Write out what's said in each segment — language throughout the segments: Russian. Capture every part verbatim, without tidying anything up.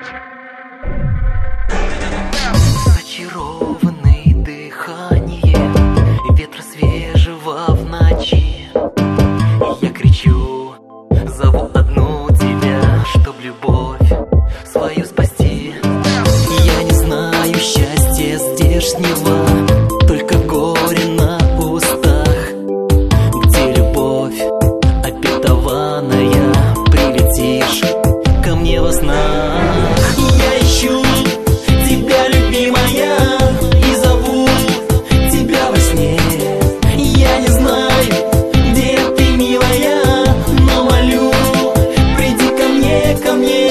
Зачарованный дыханием ветра свежего в ночи. Я кричу, зову одну тебя, чтоб любовь свою спасти. Я не знаю счастья здешнего, только горе на устах, где любовь обетованная, прилетишь ко мне во снах. Я ищу тебя, любимая, и зову тебя во сне. Я не знаю, где ты, милая, но молю, приди ко мне, ко мне.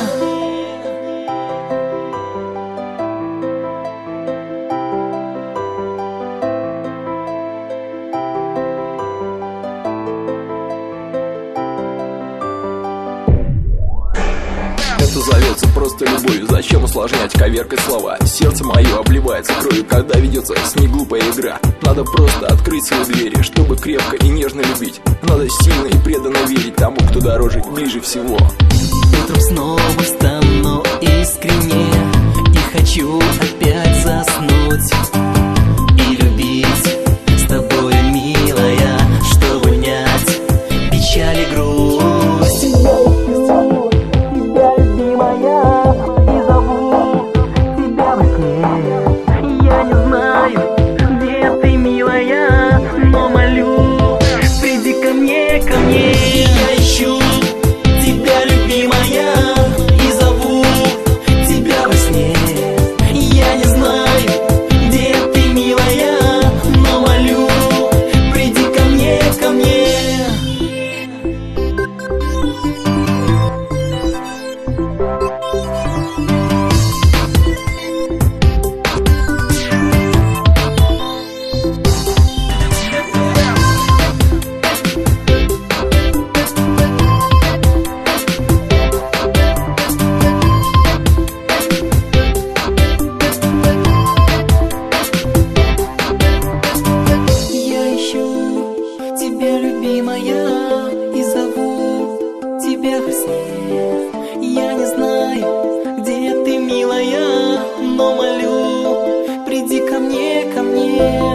Это зовется просто любовью, зачем усложнять, коверкать слова? Сердце мое обливается кровью, когда ведется с ней глупая игра. Надо просто открыть свои двери, чтобы крепко и нежно любить. Надо сильно и преданно верить тому, кто дороже, ближе всего. Утром снова встану искренне и хочу опять заснуть и любить с тобой, милая, чтобы унять печаль и грусть. Ко мне. Я ищу тебя, любимая, и зову тебя во сне. Я не знаю, где ты, милая, но молю, приди ко мне, ко мне. Тебя, любимая, и зову тебя во сне. Я не знаю, где ты, милая, но молю, приди ко мне, ко мне.